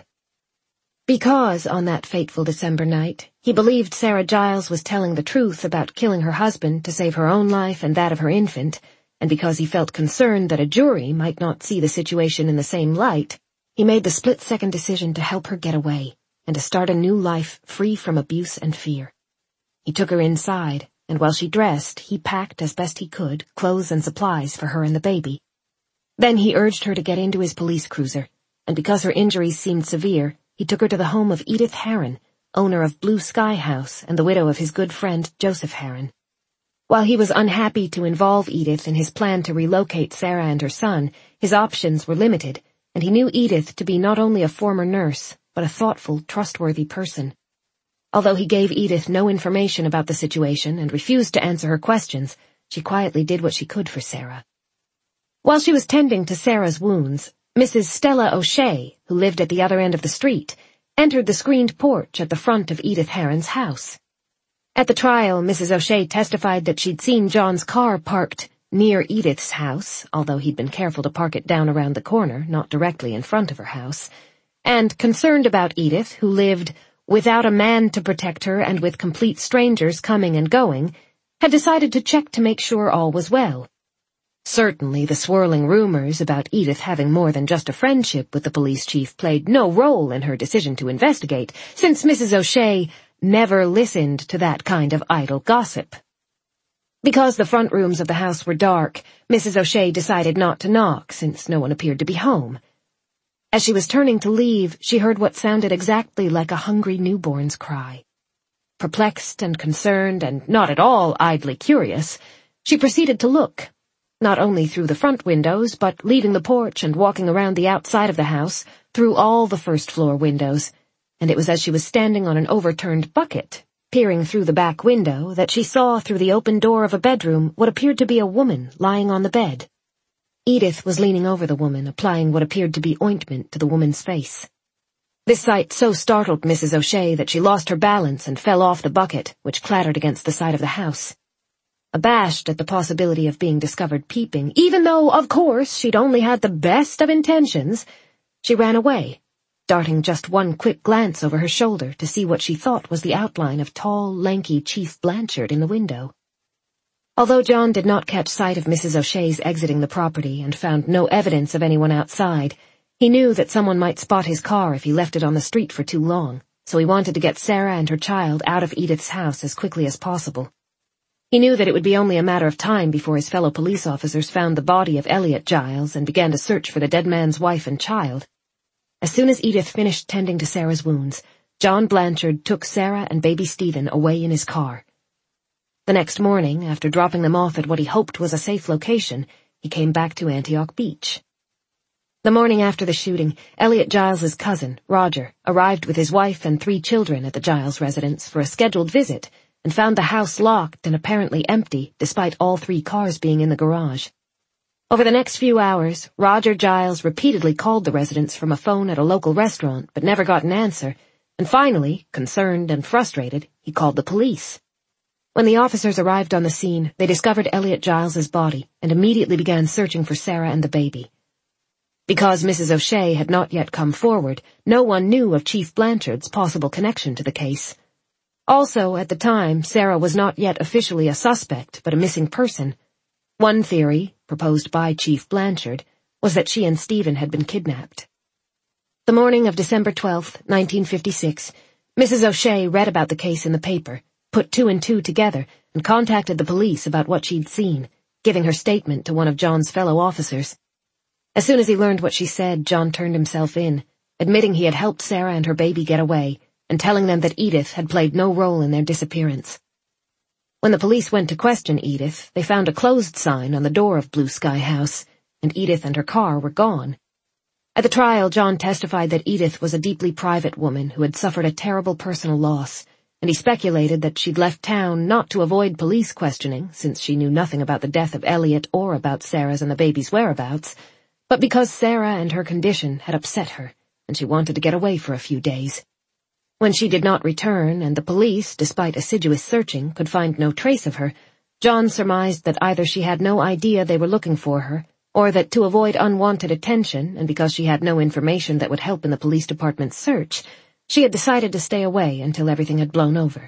Because, on that fateful December night, he believed Sarah Giles was telling the truth about killing her husband to save her own life and that of her infant, and because he felt concerned that a jury might not see the situation in the same light, he made the split-second decision to help her get away, and to start a new life free from abuse and fear. He took her inside, and while she dressed, he packed as best he could clothes and supplies for her and the baby. Then he urged her to get into his police cruiser, and because her injuries seemed severe, he took her to the home of Edith Herron, owner of Blue Sky House and the widow of his good friend Joseph Herron. While he was unhappy to involve Edith in his plan to relocate Sarah and her son, his options were limited, and he knew Edith to be not only a former nurse, but a thoughtful, trustworthy person. Although he gave Edith no information about the situation and refused to answer her questions, she quietly did what she could for Sarah. While she was tending to Sarah's wounds, Missus Stella O'Shea, who lived at the other end of the street, entered the screened porch at the front of Edith Herron's house. At the trial, Missus O'Shea testified that she'd seen John's car parked near Edith's house, although he'd been careful to park it down around the corner, not directly in front of her house, and concerned about Edith, who lived without a man to protect her and with complete strangers coming and going, had decided to check to make sure all was well. Certainly the swirling rumors about Edith having more than just a friendship with the police chief played no role in her decision to investigate, since Missus O'Shea never listened to that kind of idle gossip. Because the front rooms of the house were dark, Missus O'Shea decided not to knock, since no one appeared to be home. As she was turning to leave, she heard what sounded exactly like a hungry newborn's cry. Perplexed and concerned, and not at all idly curious, she proceeded to look, not only through the front windows, but leaving the porch and walking around the outside of the house, through all the first-floor windows, and it was as she was standing on an overturned bucket, peering through the back window, that she saw through the open door of a bedroom what appeared to be a woman lying on the bed. Edith was leaning over the woman, applying what appeared to be ointment to the woman's face. This sight so startled Missus O'Shea that she lost her balance and fell off the bucket, which clattered against the side of the house. Abashed at the possibility of being discovered peeping, even though, of course, she'd only had the best of intentions, she ran away, darting just one quick glance over her shoulder to see what she thought was the outline of tall, lanky Chief Blanchard in the window. Although John did not catch sight of Missus O'Shea's exiting the property and found no evidence of anyone outside, he knew that someone might spot his car if he left it on the street for too long, so he wanted to get Sarah and her child out of Edith's house as quickly as possible. He knew that it would be only a matter of time before his fellow police officers found the body of Elliot Giles and began to search for the dead man's wife and child. As soon as Edith finished tending to Sarah's wounds, John Blanchard took Sarah and baby Stephen away in his car. The next morning, after dropping them off at what he hoped was a safe location, he came back to Antioch Beach. The morning after the shooting, Elliot Giles's cousin, Roger, arrived with his wife and three children at the Giles residence for a scheduled visit and found the house locked and apparently empty despite all three cars being in the garage. Over the next few hours, Roger Giles repeatedly called the residence from a phone at a local restaurant but never got an answer, and finally, concerned and frustrated, he called the police. When the officers arrived on the scene, they discovered Elliot Giles's body and immediately began searching for Sarah and the baby. Because Missus O'Shea had not yet come forward, no one knew of Chief Blanchard's possible connection to the case. Also, at the time, Sarah was not yet officially a suspect, but a missing person. One theory, proposed by Chief Blanchard, was that she and Stephen had been kidnapped. The morning of December twelfth, nineteen fifty-six, Missus O'Shea read about the case in the paper, put two and two together, and contacted the police about what she'd seen, giving her statement to one of John's fellow officers. As soon as he learned what she said, John turned himself in, admitting he had helped Sarah and her baby get away, and telling them that Edith had played no role in their disappearance. When the police went to question Edith, they found a closed sign on the door of Blue Sky House, and Edith and her car were gone. At the trial, John testified that Edith was a deeply private woman who had suffered a terrible personal loss, and he speculated that she'd left town not to avoid police questioning, since she knew nothing about the death of Elliot or about Sarah's and the baby's whereabouts, but because Sarah and her condition had upset her, and she wanted to get away for a few days. When she did not return, and the police, despite assiduous searching, could find no trace of her, John surmised that either she had no idea they were looking for her, or that to avoid unwanted attention, and because she had no information that would help in the police department's search, she had decided to stay away until everything had blown over.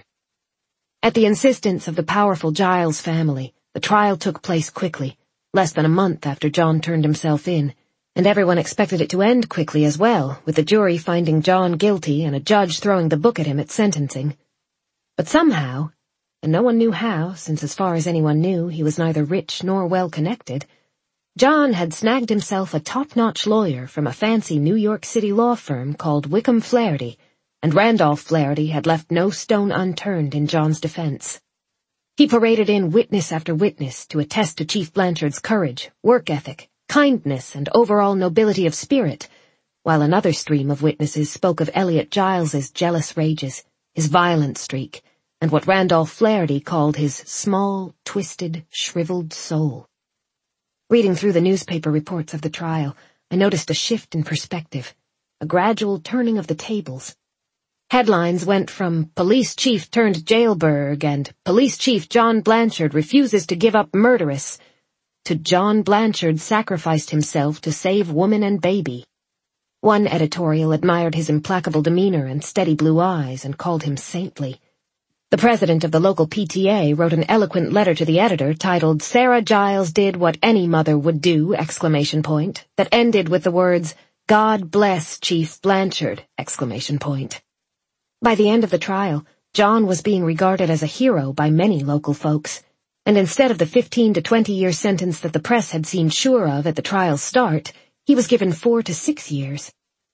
At the insistence of the powerful Giles family, the trial took place quickly, less than a month after John turned himself in, and everyone expected it to end quickly as well, with the jury finding John guilty and a judge throwing the book at him at sentencing. But somehow, and no one knew how, since as far as anyone knew he was neither rich nor well-connected, John had snagged himself a top-notch lawyer from a fancy New York City law firm called Wickham Flaherty, and Randolph Flaherty had left no stone unturned in John's defense. He paraded in witness after witness to attest to Chief Blanchard's courage, work ethic, kindness, and overall nobility of spirit, while another stream of witnesses spoke of Elliot Giles's jealous rages, his violent streak, and what Randolph Flaherty called his small, twisted, shriveled soul. Reading through the newspaper reports of the trial, I noticed a shift in perspective, a gradual turning of the tables. Headlines went from Police Chief turned jailbird and Police Chief John Blanchard refuses to give up murderess to John Blanchard sacrificed himself to save woman and baby. One editorial admired his implacable demeanor and steady blue eyes and called him saintly. The president of the local P T A wrote an eloquent letter to the editor titled Sarah Giles Did What Any Mother Would Do! Exclamation point, that ended with the words, God bless Chief Blanchard! Exclamation point. By the end of the trial, John was being regarded as a hero by many local folks, and instead of the fifteen to twenty year sentence that the press had seemed sure of at the trial's start, he was given four to six years.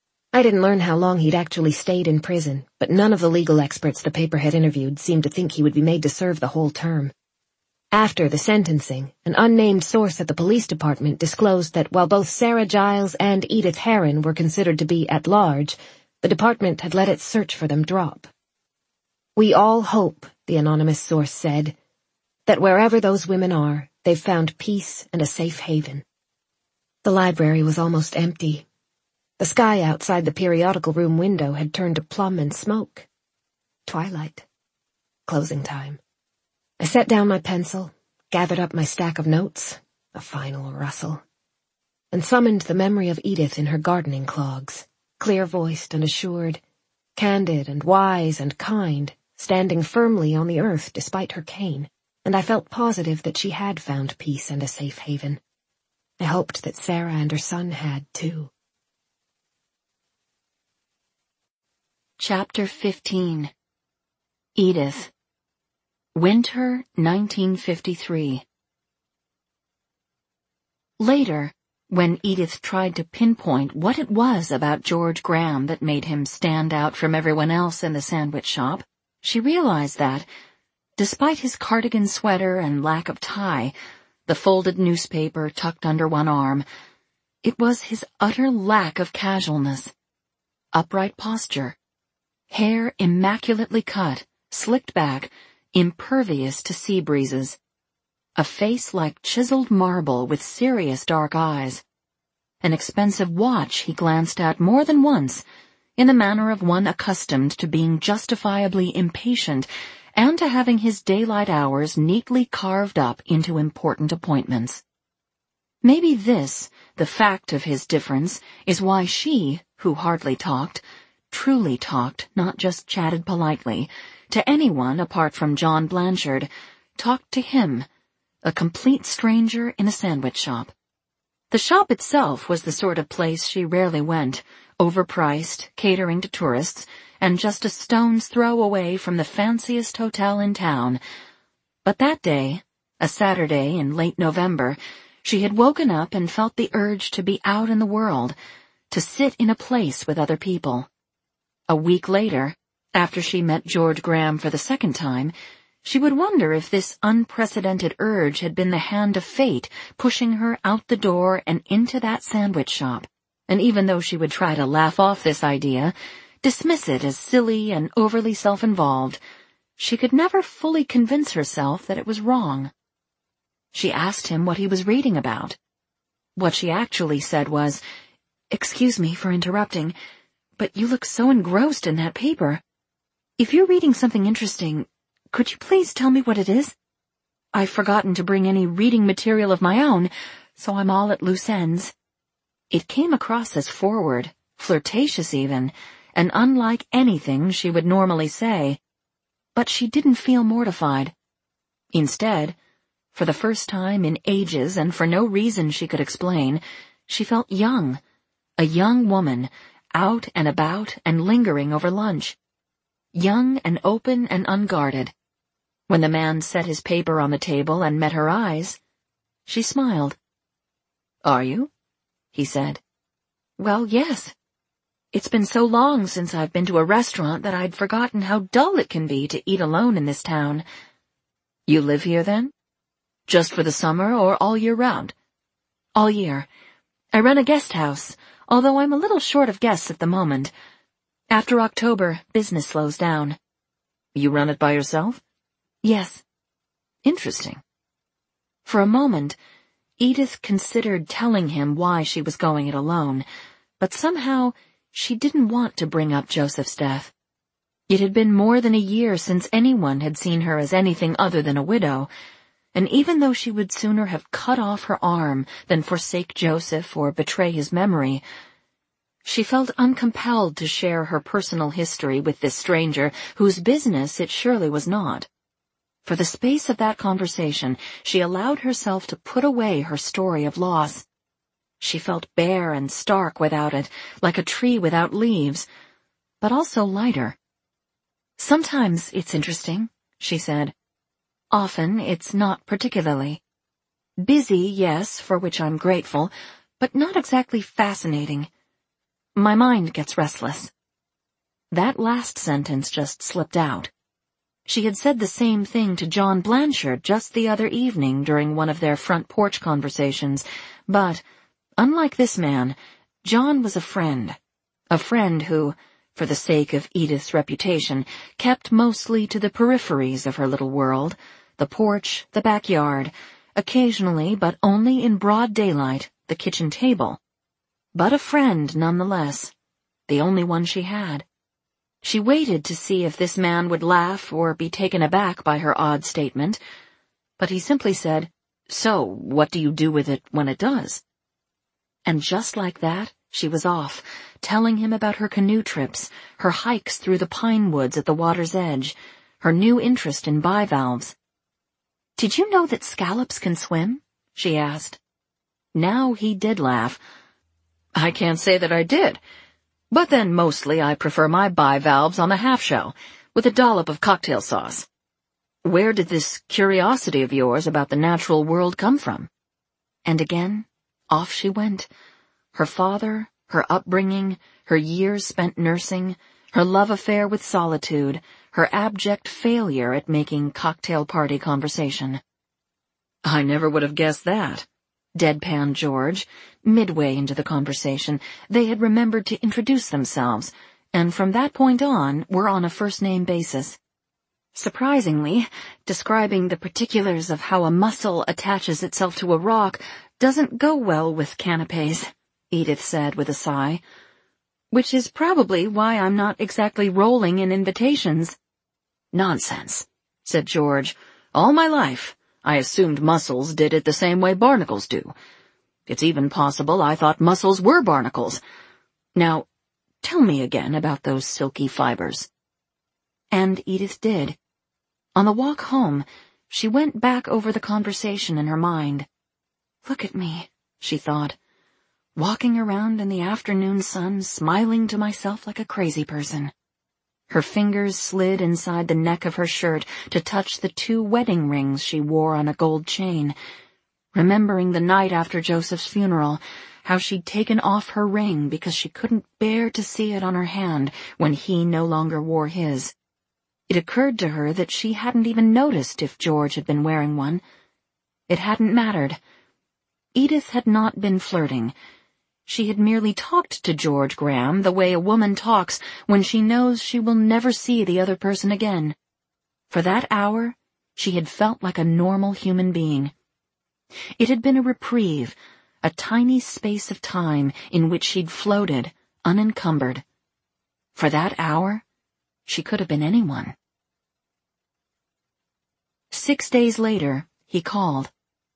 I didn't learn how long he'd actually stayed in prison, but none of the legal experts the paper had interviewed seemed to think he would be made to serve the whole term. After the sentencing, an unnamed source at the police department disclosed that while both Sarah Giles and Edith Herron were considered to be at large, the department had let its search for them drop. We all hope, the anonymous source said, that wherever those women are, they've found peace and a safe haven. The library was almost empty. The sky outside the periodical room window had turned to plum and smoke. Twilight. Closing time. I set down my pencil, gathered up my stack of notes, a final rustle, and summoned the memory of Edith in her gardening clogs, clear-voiced and assured, candid and wise and kind, standing firmly on the earth despite her cane, and I felt positive that she had found peace and a safe haven. I hoped that Sarah and her son had, too. Chapter fifteen. Edith. Winter, nineteen fifty-three. Later, when Edith tried to pinpoint what it was about George Graham that made him stand out from everyone else in the sandwich shop, she realized that, despite his cardigan sweater and lack of tie, the folded newspaper tucked under one arm, it was his utter lack of casualness. Upright posture, hair immaculately cut, slicked back, impervious to sea breezes. A face like chiseled marble with serious dark eyes. An expensive watch he glanced at more than once, in the manner of one accustomed to being justifiably impatient and to having his daylight hours neatly carved up into important appointments. Maybe this, the fact of his difference, is why she, who hardly talked, truly talked, not just chatted politely, to anyone apart from John Blanchard, talked to him, a complete stranger in a sandwich shop. The shop itself was the sort of place she rarely went, overpriced, catering to tourists, and just a stone's throw away from the fanciest hotel in town. But that day, a Saturday in late November, she had woken up and felt the urge to be out in the world, to sit in a place with other people. A week later, after she met George Graham for the second time, she would wonder if this unprecedented urge had been the hand of fate pushing her out the door and into that sandwich shop. And even though she would try to laugh off this idea, dismiss it as silly and overly self-involved, she could never fully convince herself that it was wrong. She asked him what he was reading about. What she actually said was, "Excuse me for interrupting, but you look so engrossed in that paper. If you're reading something interesting, could you please tell me what it is? I've forgotten to bring any reading material of my own, so I'm all at loose ends." It came across as forward, flirtatious even, and unlike anything she would normally say. But she didn't feel mortified. Instead, for the first time in ages and for no reason she could explain, she felt young, a young woman, out and about and lingering over lunch. Young and open and unguarded. When the man set his paper on the table and met her eyes, she smiled. "Are you?" he said. "Well, yes. It's been so long since I've been to a restaurant that I'd forgotten how dull it can be to eat alone in this town." "You live here, then? Just for the summer or all year round?" "All year. I run a guest house, although I'm a little short of guests at the moment. After October, business slows down." "You run it by yourself?" "Yes." "Interesting." For a moment, Edith considered telling him why she was going it alone, but somehow she didn't want to bring up Joseph's death. It had been more than a year since anyone had seen her as anything other than a widow, and even though she would sooner have cut off her arm than forsake Joseph or betray his memory, she felt uncompelled to share her personal history with this stranger whose business it surely was not. For the space of that conversation, she allowed herself to put away her story of loss. She felt bare and stark without it, like a tree without leaves, but also lighter. "Sometimes it's interesting," she said. "Often it's not particularly. Busy, yes, for which I'm grateful, but not exactly fascinating. My mind gets restless." That last sentence just slipped out. She had said the same thing to John Blanchard just the other evening during one of their front porch conversations, but, unlike this man, John was a friend. A friend who, for the sake of Edith's reputation, kept mostly to the peripheries of her little world, the porch, the backyard, occasionally, but only in broad daylight, the kitchen table. But a friend nonetheless, the only one she had. She waited to see if this man would laugh or be taken aback by her odd statement, but he simply said, "So, what do you do with it when it does?" And just like that, she was off, telling him about her canoe trips, her hikes through the pine woods at the water's edge, her new interest in bivalves. "Did you know that scallops can swim?" she asked. Now he did laugh. "I can't say that I did. But then mostly I prefer my bivalves on the half-shell, with a dollop of cocktail sauce. Where did this curiosity of yours about the natural world come from?" And again, off she went. Her father, her upbringing, her years spent nursing, her love affair with solitude, her abject failure at making cocktail party conversation. "I never would have guessed that," deadpanned George. Midway into the conversation, they had remembered to introduce themselves, and from that point on were on a first-name basis. Surprisingly, describing the particulars of how a mussel attaches itself to a rock doesn't go well with canapes, Edith said with a sigh. "Which is probably why I'm not exactly rolling in invitations." "Nonsense," said George. "All my life, I assumed mussels did it the same way barnacles do. It's even possible I thought mussels were barnacles. Now, tell me again about those silky fibers." And Edith did. On the walk home, she went back over the conversation in her mind. Look at me, she thought, walking around in the afternoon sun, smiling to myself like a crazy person. Her fingers slid inside the neck of her shirt to touch the two wedding rings she wore on a gold chain, remembering the night after Joseph's funeral, how she'd taken off her ring because she couldn't bear to see it on her hand when he no longer wore his. It occurred to her that she hadn't even noticed if George had been wearing one. It hadn't mattered. Edith had not been flirting. She had merely talked to George Graham the way a woman talks when she knows she will never see the other person again. For that hour, she had felt like a normal human being. It had been a reprieve, a tiny space of time in which she'd floated, unencumbered. For that hour, she could have been anyone. Six days later, he called.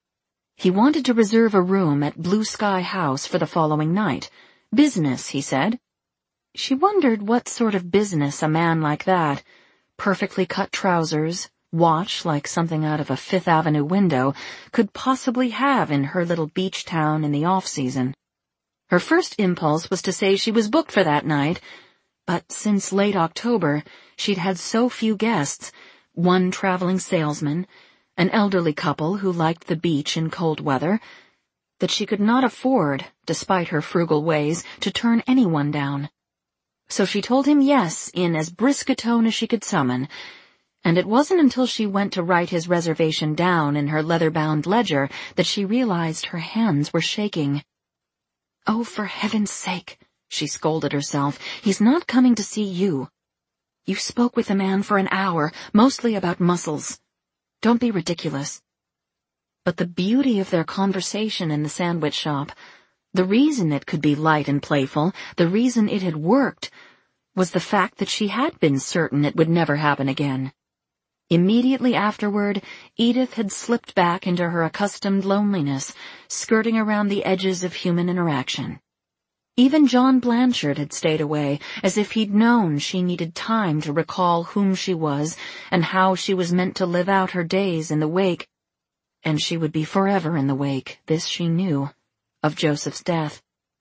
He wanted to reserve a room at Blue Sky House for the following night. Business, he said. She wondered what sort of business a man like that, perfectly cut trousers, watch like something out of a Fifth Avenue window, could possibly have in her little beach town in the off-season. Her first impulse was to say she was booked for that night, but since late October, she'd had so few guests, one traveling salesman, an elderly couple who liked the beach in cold weather, that she could not afford, despite her frugal ways, to turn anyone down. So she told him yes in as brisk a tone as she could summon, and it wasn't until she went to write his reservation down in her leather-bound ledger that she realized her hands were shaking. "Oh, for heaven's sake," she scolded herself, "he's not coming to see you. You spoke with the man for an hour, mostly about mussels. Don't be ridiculous." But the beauty of their conversation in the sandwich shop, the reason it could be light and playful, the reason it had worked, was the fact that she had been certain it would never happen again. Immediately afterward, Edith had slipped back into her accustomed loneliness, skirting around the edges of human interaction. Even John Blanchard had stayed away, as if he'd known she needed time to recall whom she was and how she was meant to live out her days in the wake, and she would be forever in the wake, this she knew, of Joseph's death.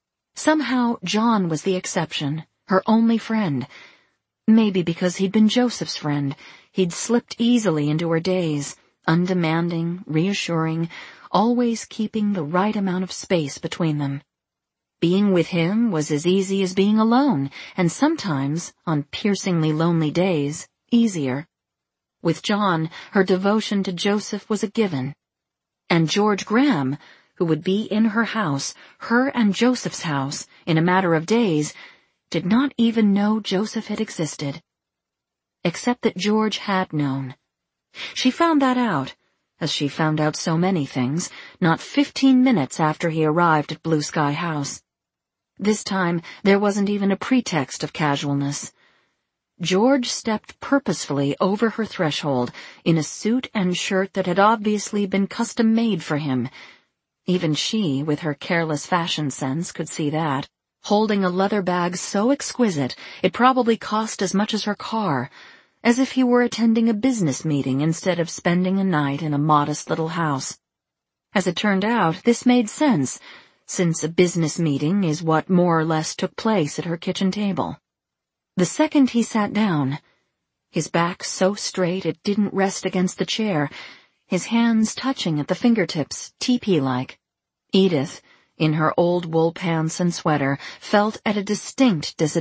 Somehow John was the exception, her only friend. Maybe because he'd been Joseph's friend, he'd slipped easily into her days, undemanding, reassuring, always keeping the right amount of space between them. Being with him was as easy as being alone, and sometimes, on piercingly lonely days, easier. With John, her devotion to Joseph was a given. And George Graham, who would be in her house, her and Joseph's house, in a matter of days, did not even know Joseph had existed. Except that George had known. She found that out, as she found out so many things, not fifteen minutes after he arrived at Blue Sky House. This time, there wasn't even a pretext of casualness. George stepped purposefully over her threshold in a suit and shirt that had obviously been custom-made for him. Even she, with her careless fashion sense, could see that. holding a leather bag so exquisite it probably cost as much as her car, as if he were attending a business meeting instead of spending a night in a modest little house. As it turned out, this made sense, since a business meeting is what more or less took place at her kitchen table. The second he sat down, his back so straight it didn't rest against the chair, his hands touching at the fingertips, teepee-like, Edith, in her old wool pants and sweater, felt at a distinct disadvantage.